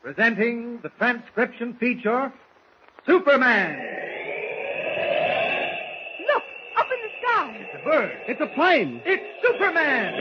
Presenting the transcription feature, Superman. Look, up in the sky. It's a bird. It's a plane. It's Superman.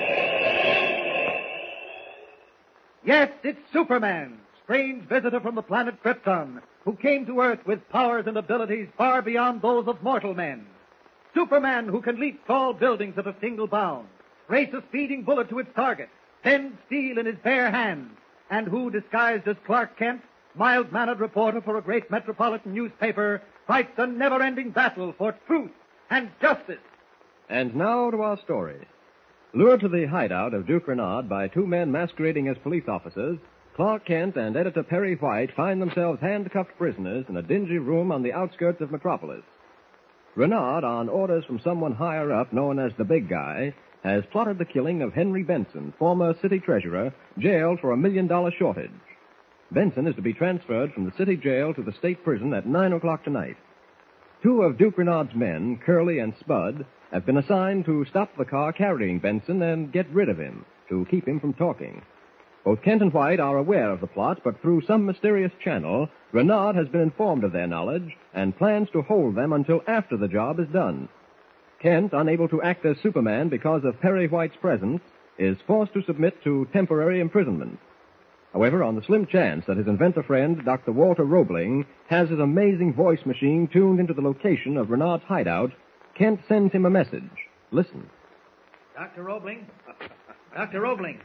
Yes, it's Superman, strange visitor from the planet Krypton, who came to Earth with powers and abilities far beyond those of mortal men. Superman who can leap tall buildings at a single bound, race a speeding bullet to its target, bend steel in his bare hands, and who, disguised as Clark Kent, mild-mannered reporter for a great metropolitan newspaper, fights a never-ending battle for truth and justice. And now to our story. Lured to the hideout of Duke Renaud by two men masquerading as police officers, Clark Kent and editor Perry White find themselves handcuffed prisoners in a dingy room on the outskirts of Metropolis. Renaud, on orders from someone higher up known as the Big Guy, has plotted the killing of Henry Benson, former city treasurer, jailed for $1 million shortage. Benson is to be transferred from the city jail to the state prison at 9 o'clock tonight. Two of Duke Renaud's men, Curly and Spud, have been assigned to stop the car carrying Benson and get rid of him, to keep him from talking. Both Kent and White are aware of the plot, but through some mysterious channel, Renaud has been informed of their knowledge and plans to hold them until after the job is done. Kent, unable to act as Superman because of Perry White's presence, is forced to submit to temporary imprisonment. However, on the slim chance that his inventor friend, Dr. Walter Roebling, has his amazing voice machine tuned into the location of Renaud's hideout, Kent sends him a message. Listen. Dr. Roebling? Dr. Roebling,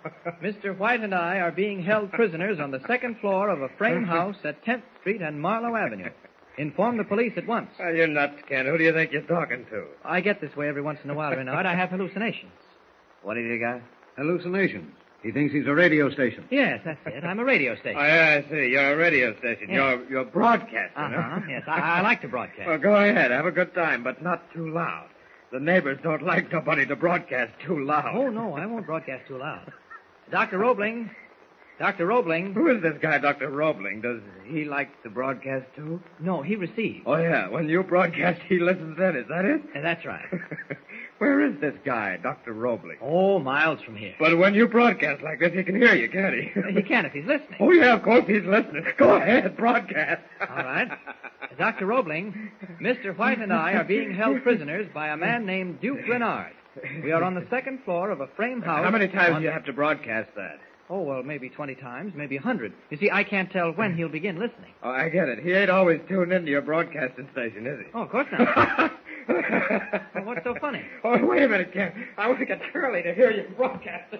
Mr. White and I are being held prisoners on the second floor of a frame house at 10th Street and Marlowe Avenue. Inform the police at once. Well, you're nuts, Kent. Who do you think you're talking to? I get this way every once in a while, Renaud. I have hallucinations. What have you got? Hallucinations. He thinks he's a radio station. Yes, that's it. I'm a radio station. Oh, yeah, I see. You're a radio station. Yes. You're broadcasting, Uh-huh. Yes, I like to broadcast. Well, go ahead. Have a good time, but not too loud. The neighbors don't like nobody to broadcast too loud. Oh, no, I won't broadcast too loud. Dr. Roebling. Dr. Roebling. Who is this guy, Dr. Roebling? Does he like to broadcast, too? No, he receives. Oh, yeah. When you broadcast, he listens in. Is that it? That's right. Where is this guy, Dr. Roebling? Oh, miles from here. But when you broadcast like this, he can hear you, can't he? He can if he's listening. Oh, yeah, of course he's listening. Go ahead, broadcast. All right. Dr. Roebling, Mr. White and I are being held prisoners by a man named Duke Renaud. We are on the second floor of a frame house. How many times do you have to broadcast that? Oh, well, maybe 20 times, maybe 100. You see, I can't tell when he'll begin listening. Oh, I get it. He ain't always tuned into your broadcasting station, is he? Oh, of course not. Well, what's so funny? Oh, wait a minute, Ken. I want to get Curly to hear you broadcasting.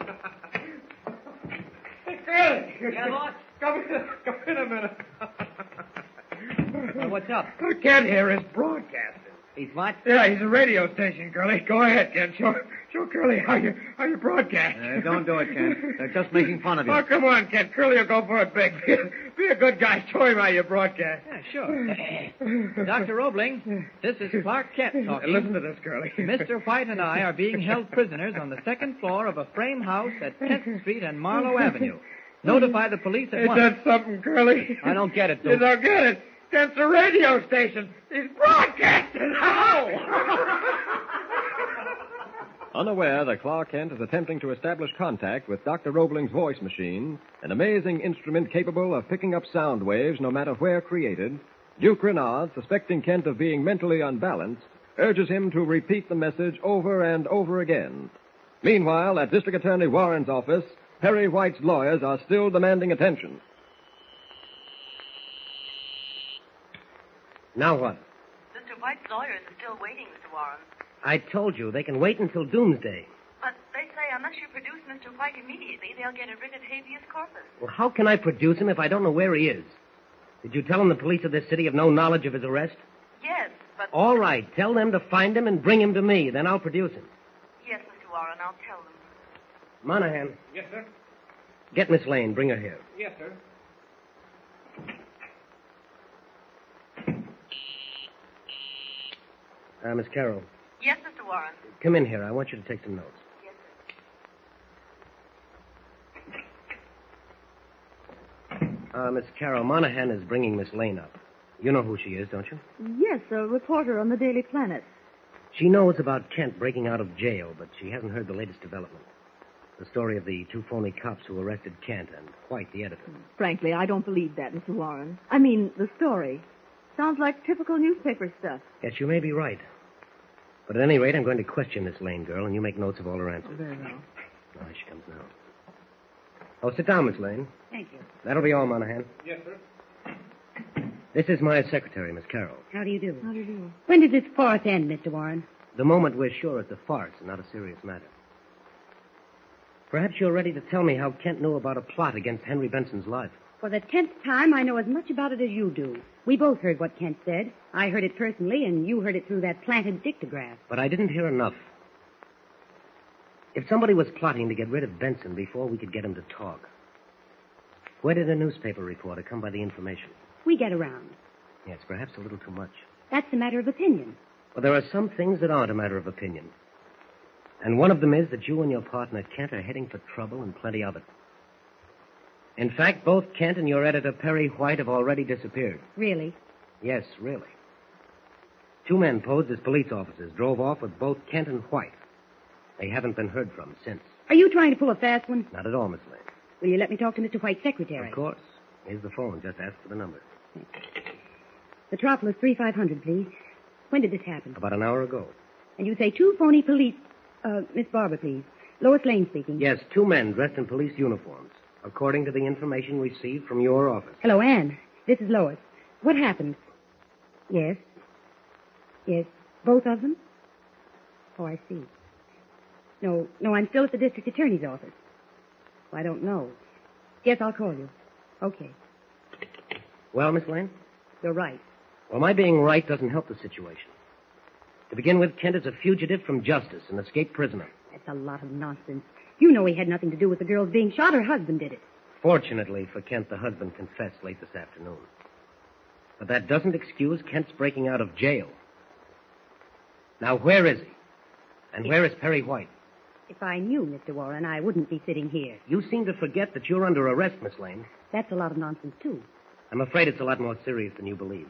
Hey, Curly! Yeah, boss? Come in a minute. Well, what's up? I can't hear his broadcasting. He's what? Yeah, he's a radio station, Curly. Go ahead, Ken. Show Curly how you broadcast. Don't do it, Ken. They're just making fun of you. Oh, come on, Ken. Curly will go for it big. Be a good guy. Show him how you broadcast. Yeah, sure. Dr. Roebling, this is Clark Kent talking. Listen to this, Curly. Mr. White and I are being held prisoners on the second floor of a frame house at 10th Street and Marlowe Avenue. Notify the police at once. Is that something, Curly? I don't get it, You Duke. don't get it. Kent's a radio station. He's broadcasting. Unaware that Clark Kent is attempting to establish contact with Dr. Roebling's voice machine, an amazing instrument capable of picking up sound waves no matter where created, Duke Renaud, suspecting Kent of being mentally unbalanced, urges him to repeat the message over and over again. Meanwhile, at District Attorney Warren's office, Perry White's lawyers are still demanding attention. Now what? Mr. White's lawyers are still waiting, Mr. Warren. I told you, they can wait until doomsday. But they say unless you produce Mr. White immediately, they'll get a writ of habeas corpus. Well, how can I produce him if I don't know where he is? Did you tell them the police of this city have no knowledge of his arrest? Yes, but... All right, tell them to find him and bring him to me. Then I'll produce him. Yes, Mr. Warren, I'll tell them. Monahan, Yes, sir. get Miss Lane. Bring her here. Yes, sir. Miss Carroll, Yes, Mr. Warren. come in here. I want you to take some notes. Yes, sir. Miss Carroll, Monahan is bringing Miss Lane up. You know who she is, don't you? Yes, a reporter on the Daily Planet. She knows about Kent breaking out of jail, but she hasn't heard the latest development. The story of the two phony cops who arrested Kent and White, the editor. Frankly, I don't believe that, Mr. Warren. I mean, the story. Sounds like typical newspaper stuff. Yes, you may be right. But at any rate, I'm going to question this Lane girl, and you make notes of all her answers. Very well. Oh, here she comes now. Oh, sit down, Miss Lane. Thank you. That'll be all, Monahan. Yes, sir. This is my secretary, Miss Carroll. How do you do? How do you do? When did this farce end, Mr. Warren? The moment we're sure it's a farce and not a serious matter. Perhaps you're ready to tell me how Kent knew about a plot against Henry Benson's life. For the 10th time, I know as much about it as you do. We both heard what Kent said. I heard it personally, and you heard it through that planted dictograph. But I didn't hear enough. If somebody was plotting to get rid of Benson before we could get him to talk, where did a newspaper reporter come by the information? We get around. Yes, perhaps a little too much. That's a matter of opinion. Well, there are some things that aren't a matter of opinion. And one of them is that you and your partner, Kent, are heading for trouble and plenty of it. In fact, both Kent and your editor, Perry White, have already disappeared. Really? Yes, really. Two men posed as police officers drove off with both Kent and White. They haven't been heard from since. Are you trying to pull a fast one? Not at all, Miss Lane. Will you let me talk to Mr. White's secretary? Of course. Here's the phone. Just ask for the number. Metropolis 3500, please. When did this happen? About an hour ago. And you say two phony police... Miss Barber, please. Lois Lane speaking. Yes, two men dressed in police uniforms, according to the information received from your office. Hello, Anne. This is Lois. What happened? Yes. Yes. Both of them? Oh, I see. No, I'm still at the district attorney's office. I don't know. Yes, I'll call you. Okay. Well, Miss Lane? You're right. Well, my being right doesn't help the situation. To begin with, Kent is a fugitive from justice, an escaped prisoner. That's a lot of nonsense. You know he had nothing to do with the girls being shot. Her husband did it. Fortunately for Kent, the husband confessed late this afternoon. But that doesn't excuse Kent's breaking out of jail. Now, where is he? And where is Perry White? If I knew, Mr. Warren, I wouldn't be sitting here. You seem to forget that you're under arrest, Miss Lane. That's a lot of nonsense, too. I'm afraid it's a lot more serious than you believe.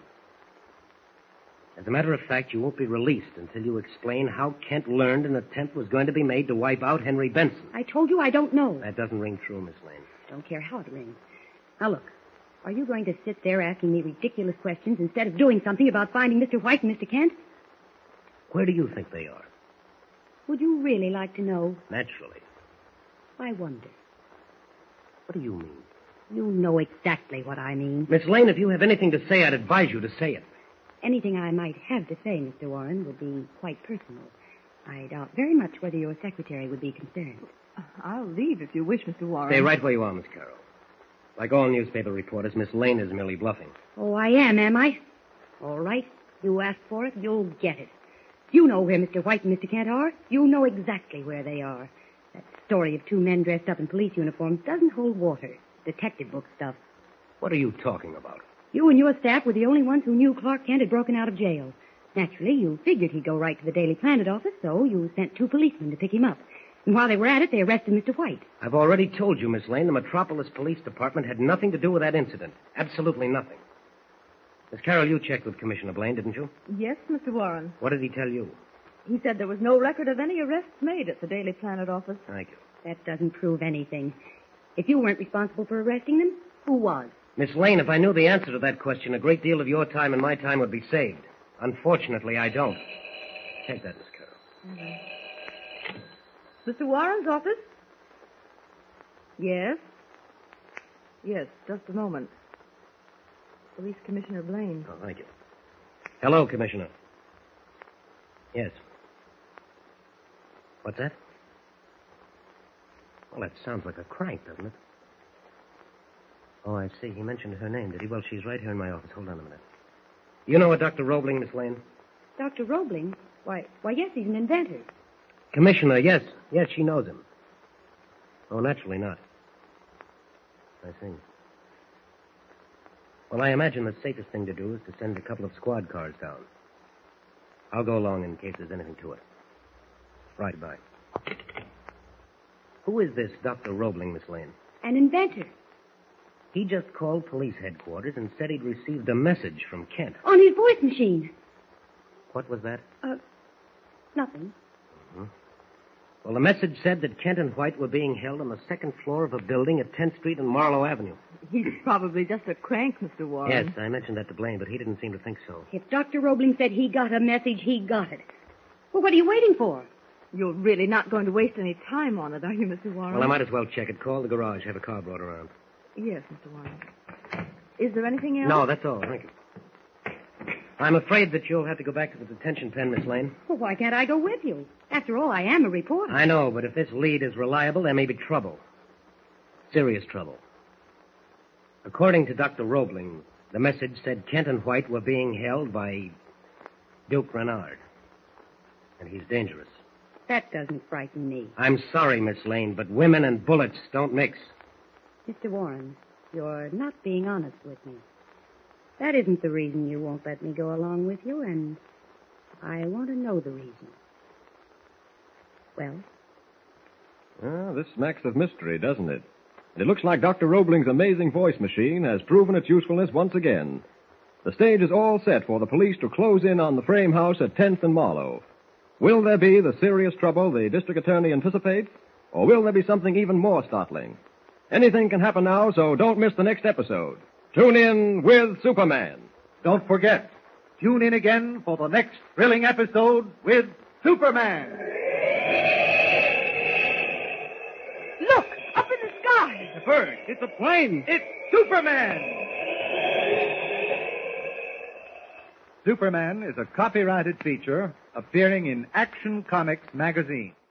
As a matter of fact, you won't be released until you explain how Kent learned an attempt was going to be made to wipe out Henry Benson. I told you I don't know. That doesn't ring true, Miss Lane. Don't care how it rings. Now, look. Are you going to sit there asking me ridiculous questions instead of doing something about finding Mr. White and Mr. Kent? Where do you think they are? Would you really like to know? Naturally. I wonder. What do you mean? You know exactly what I mean. Miss Lane, if you have anything to say, I'd advise you to say it. Anything I might have to say, Mr. Warren, would be quite personal. I doubt very much whether your secretary would be concerned. I'll leave if you wish, Mr. Warren. Stay right where you are, Miss Carroll. Like all newspaper reporters, Miss Lane is merely bluffing. Oh, I am I? All right. You ask for it, you'll get it. You know where Mr. White and Mr. Kent are. You know exactly where they are. That story of two men dressed up in police uniforms doesn't hold water. Detective book stuff. What are you talking about? You and your staff were the only ones who knew Clark Kent had broken out of jail. Naturally, you figured he'd go right to the Daily Planet office, so you sent two policemen to pick him up. And while they were at it, they arrested Mr. White. I've already told you, Miss Lane, the Metropolis Police Department had nothing to do with that incident. Absolutely nothing. Miss Carroll, you checked with Commissioner Blaine, didn't you? Yes, Mr. Warren. What did he tell you? He said there was no record of any arrests made at the Daily Planet office. Thank you. That doesn't prove anything. If you weren't responsible for arresting them, who was? Miss Lane, if I knew the answer to that question, a great deal of your time and my time would be saved. Unfortunately, I don't. Take that, Miss Carroll. Mr. Warren's office? Yes. Yes, just a moment. Police Commissioner Blaine. Oh, thank you. Hello, Commissioner. Yes. What's that? Well, that sounds like a crank, doesn't it? Oh, I see. He mentioned her name, did he? Well, she's right here in my office. Hold on a minute. You know a Dr. Roebling, Miss Lane? Dr. Roebling? Why, yes, he's an inventor. Commissioner, yes. Yes, she knows him. Oh, naturally not. I see. Well, I imagine the safest thing to do is to send a couple of squad cars down. I'll go along in case there's anything to it. Right, bye. Who is this Dr. Roebling, Miss Lane? An inventor. He just called police headquarters and said he'd received a message from Kent. On his voice machine. What was that? Nothing. Mm-hmm. Well, the message said that Kent and White were being held on the second floor of a building at 10th Street and Marlowe Avenue. He's probably just a crank, Mr. Warren. Yes, I mentioned that to Blaine, but he didn't seem to think so. If Dr. Roebling said he got a message, he got it. Well, what are you waiting for? You're really not going to waste any time on it, are you, Mr. Warren? Well, I might as well check it. Call the garage. Have a car brought around. Yes, Mr. Warren. Is there anything else? No, that's all. Thank you. I'm afraid that you'll have to go back to the detention pen, Miss Lane. Well, why can't I go with you? After all, I am a reporter. I know, but if this lead is reliable, there may be trouble. Serious trouble. According to Dr. Roebling, the message said Kent and White were being held by Duke Renard. And he's dangerous. That doesn't frighten me. I'm sorry, Miss Lane, but women and bullets don't mix. Mr. Warren, you're not being honest with me. That isn't the reason you won't let me go along with you, and I want to know the reason. Well? This smacks of mystery, doesn't it? It looks like Dr. Roebling's amazing voice machine has proven its usefulness once again. The stage is all set for the police to close in on the frame house at 10th and Marlowe. Will there be the serious trouble the district attorney anticipates, or will there be something even more startling? Anything can happen now, so don't miss the next episode. Tune in with Superman. Don't forget, tune in again for the next thrilling episode with Superman. Look, up in the sky. It's a bird. It's a plane. It's Superman. Superman is a copyrighted feature appearing in Action Comics magazine.